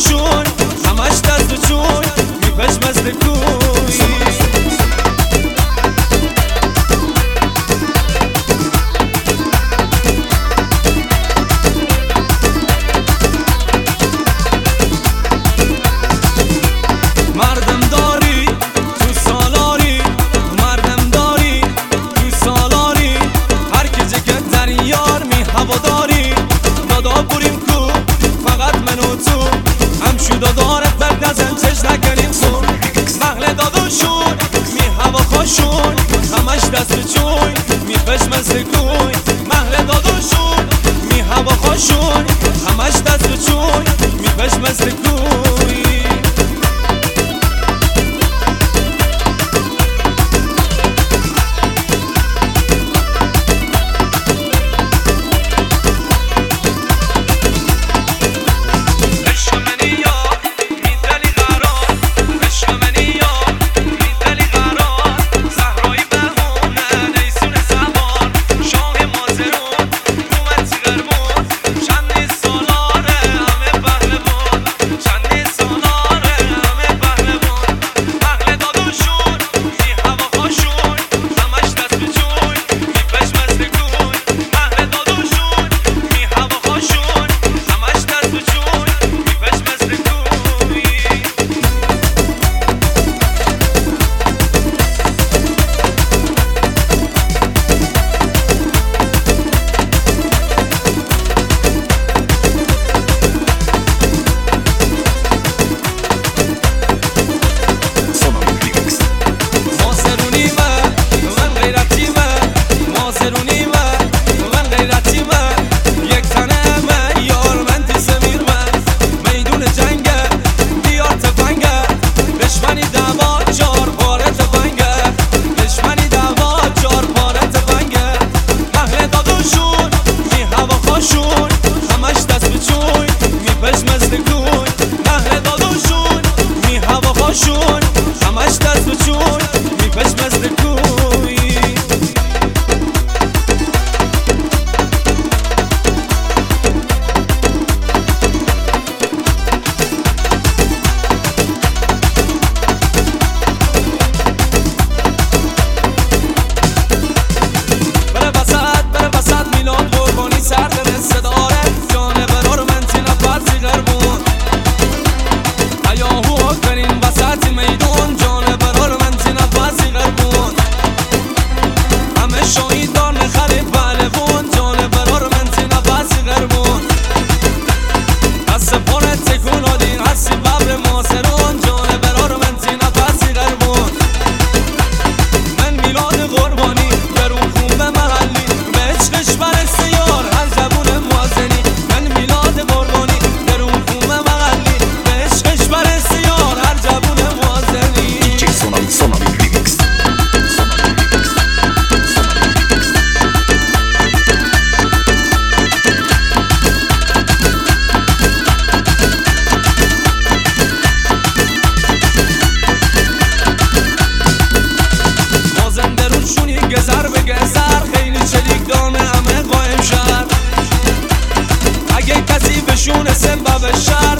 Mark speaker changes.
Speaker 1: خوشون همش دست و چون میپش مثل کوی مردم داری تو سالاری مردم داری تو سالاری هر که جگت در یار می هواداری دادا بریم کو فقط من و تو هم شو دادارت بر نزن چش نکنیم سون محل داداشون می هوا خوشون همش دست چون می پش مثل کوی محل داداشون می هوا خوشون همش دست چون می پش مثل کوی همش دست و چون میپش مثل کوی بره بسد میلاد قربانی سر به صداره جان برار من تینا پرسی غربون ایاهو کنین وسط میدون جان برار من تینا پرسی غربون همه شاهید دار نخری پهلوون جان برار من تینا پرسی غربون دست پاره تکون آدین هستی ببر ماسرون جان برار من تینا پرسی غربون من میلاد قربانی درون خون به محلی به عشقش برسی یار هر جبون موازنی من میلاد قربانی درون خون به محلی به عشقش برسی یار هر جبون موازنی
Speaker 2: DJ Sonami Remix.
Speaker 1: مازن درونشونی گذر به گذر خیلی چلیک دانه همه قایم شد اگه کسی بشون سبب شد